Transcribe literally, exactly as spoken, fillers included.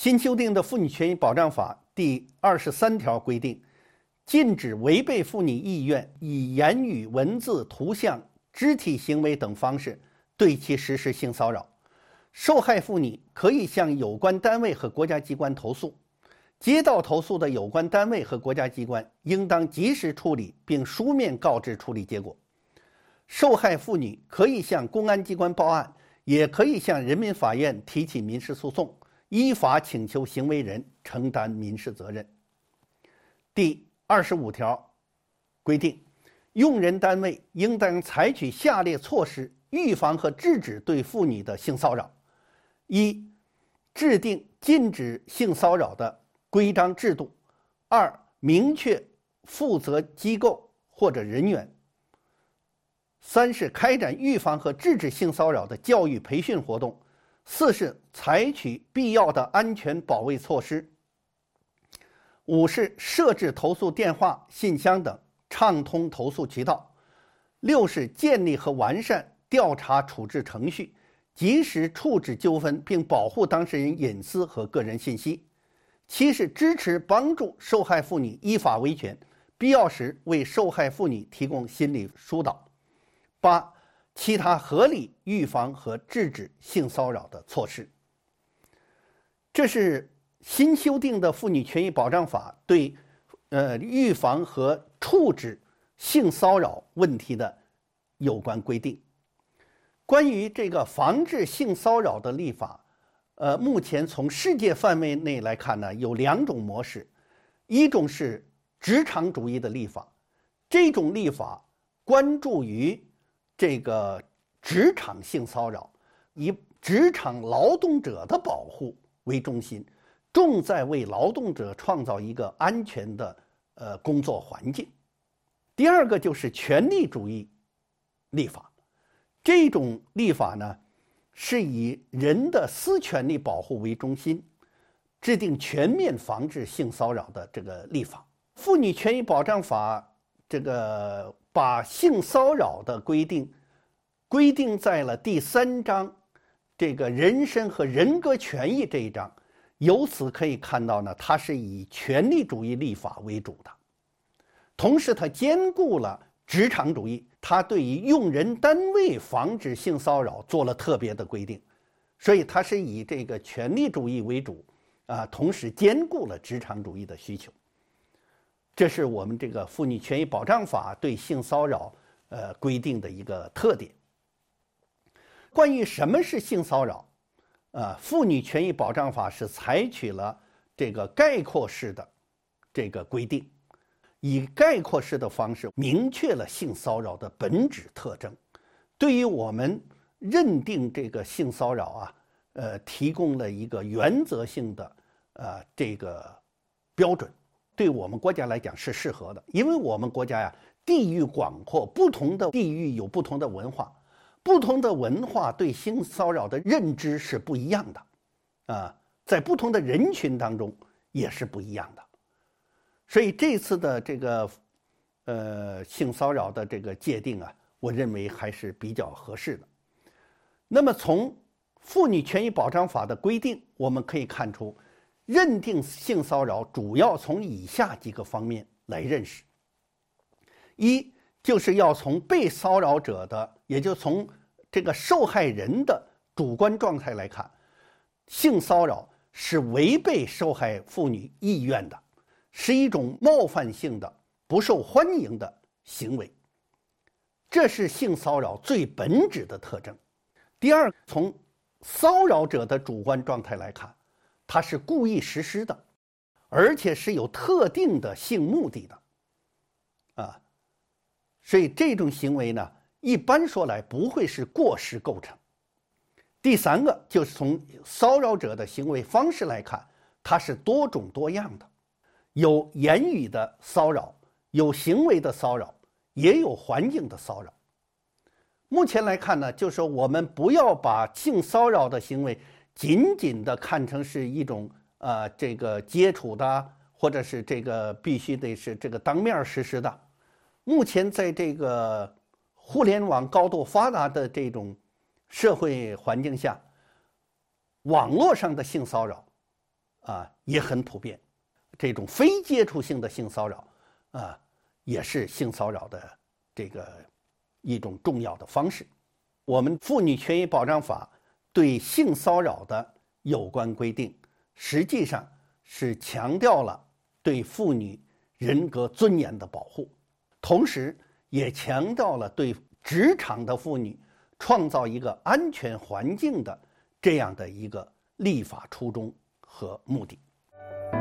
新修订的《妇女权益保障法》第二十三条规定，禁止违背妇女意愿，以言语、文字、图像、肢体行为等方式对其实施性骚扰。受害妇女可以向有关单位和国家机关投诉，接到投诉的有关单位和国家机关应当及时处理，并书面告知处理结果。受害妇女可以向公安机关报案，也可以向人民法院提起民事诉讼，依法请求行为人承担民事责任。第二十五条规定，用人单位应当采取下列措施预防和制止对妇女的性骚扰：一、制定禁止性骚扰的规章制度；二、明确负责机构或者人员；三是开展预防和制止性骚扰的教育培训活动；四是采取必要的安全保卫措施；五是设置投诉电话、信箱等畅通投诉渠道；六是建立和完善调查处置程序，及时处置纠纷并保护当事人隐私和个人信息；七是支持帮助受害妇女依法维权，必要时为受害妇女提供心理疏导；八、其他合理预防和制止性骚扰的措施。这是新修订的《妇女权益保障法》对呃预防和处置性骚扰问题的有关规定。关于这个防治性骚扰的立法，呃，目前从世界范围内来看呢，有两种模式。一种是职场主义的立法，这种立法关注于这个职场性骚扰，以职场劳动者的保护为中心，重在为劳动者创造一个安全的呃工作环境。第二个就是权利主义立法，这种立法呢是以人的私权利保护为中心，制定全面防治性骚扰的这个立法。妇女权益保障法这个把性骚扰的规定规定在了第三章这个人身和人格权益这一章，由此可以看到呢，它是以权利主义立法为主的，同时它兼顾了职场主义，它对于用人单位防止性骚扰做了特别的规定，所以它是以这个权利主义为主啊，同时兼顾了职场主义的需求。这是我们这个妇女权益保障法对性骚扰呃规定的一个特点。关于什么是性骚扰，呃，妇女权益保障法是采取了这个概括式的这个规定，以概括式的方式明确了性骚扰的本质特征，对于我们认定这个性骚扰啊，呃，提供了一个原则性的呃这个标准，对我们国家来讲是适合的，因为我们国家呀地域广阔，不同的地域有不同的文化，不同的文化对性骚扰的认知是不一样的，啊，在不同的人群当中也是不一样的。所以这次的这个呃性骚扰的这个界定啊，我认为还是比较合适的。那么从《妇女权益保障法》的规定，我们可以看出，认定性骚扰主要从以下几个方面来认识。一，就是要从被骚扰者的，也就从这个受害人的主观状态来看，性骚扰是违背受害妇女意愿的，是一种冒犯性的、不受欢迎的行为，这是性骚扰最本质的特征。第二，从骚扰者的主观状态来看，他是故意实施的，而且是有特定的性目的的，啊，所以这种行为呢，一般说来不会是过失构成。第三个就是从骚扰者的行为方式来看，它是多种多样的，有言语的骚扰，有行为的骚扰，也有环境的骚扰。目前来看呢，就是说我们不要把性骚扰的行为仅仅的看成是一种呃这个接触的，或者是这个必须得是这个当面实施的。目前在这个互联网高度发达的这种社会环境下，网络上的性骚扰啊也很普遍。这种非接触性的性骚扰啊，也是性骚扰的这个一种重要的方式。我们妇女权益保障法对性骚扰的有关规定，实际上是强调了对妇女人格尊严的保护，同时也强调了对职场的妇女创造一个安全环境的这样的一个立法初衷和目的。